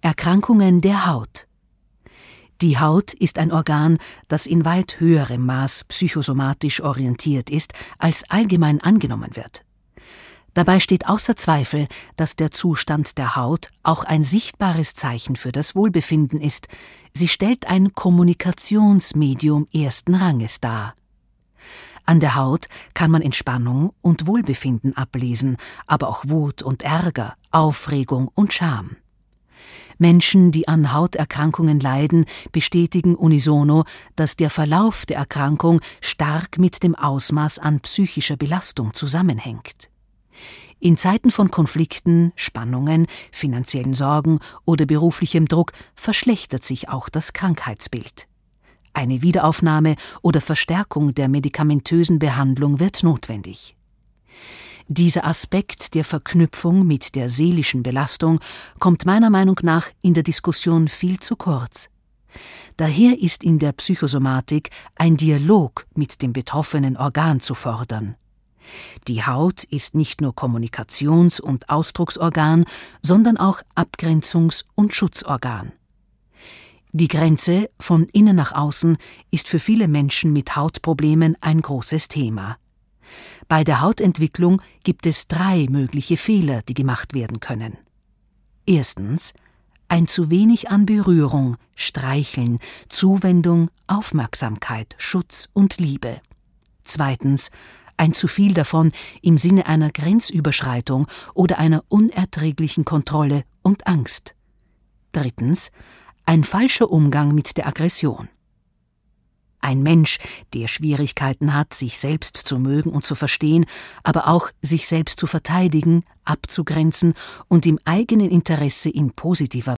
Erkrankungen der Haut. Die Haut ist ein Organ, das in weit höherem Maß psychosomatisch orientiert ist, als allgemein angenommen wird. Dabei steht außer Zweifel, dass der Zustand der Haut auch ein sichtbares Zeichen für das Wohlbefinden ist. Sie stellt ein Kommunikationsmedium ersten Ranges dar. An der Haut kann man Entspannung und Wohlbefinden ablesen, aber auch Wut und Ärger, Aufregung und Scham. Menschen, die an Hauterkrankungen leiden, bestätigen unisono, dass der Verlauf der Erkrankung stark mit dem Ausmaß an psychischer Belastung zusammenhängt. In Zeiten von Konflikten, Spannungen, finanziellen Sorgen oder beruflichem Druck verschlechtert sich auch das Krankheitsbild. Eine Wiederaufnahme oder Verstärkung der medikamentösen Behandlung wird notwendig. Dieser Aspekt der Verknüpfung mit der seelischen Belastung kommt meiner Meinung nach in der Diskussion viel zu kurz. Daher ist in der Psychosomatik ein Dialog mit dem betroffenen Organ zu fordern. Die Haut ist nicht nur Kommunikations- und Ausdrucksorgan, sondern auch Abgrenzungs- und Schutzorgan. Die Grenze von innen nach außen ist für viele Menschen mit Hautproblemen ein großes Thema. Bei der Hautentwicklung gibt es 3 mögliche Fehler, die gemacht werden können. Erstens: ein zu wenig an Berührung, Streicheln, Zuwendung, Aufmerksamkeit, Schutz und Liebe. Zweitens: ein zu viel davon im Sinne einer Grenzüberschreitung oder einer unerträglichen Kontrolle und Angst. Drittens: ein falscher Umgang mit der Aggression. Ein Mensch, der Schwierigkeiten hat, sich selbst zu mögen und zu verstehen, aber auch sich selbst zu verteidigen, abzugrenzen und im eigenen Interesse in positiver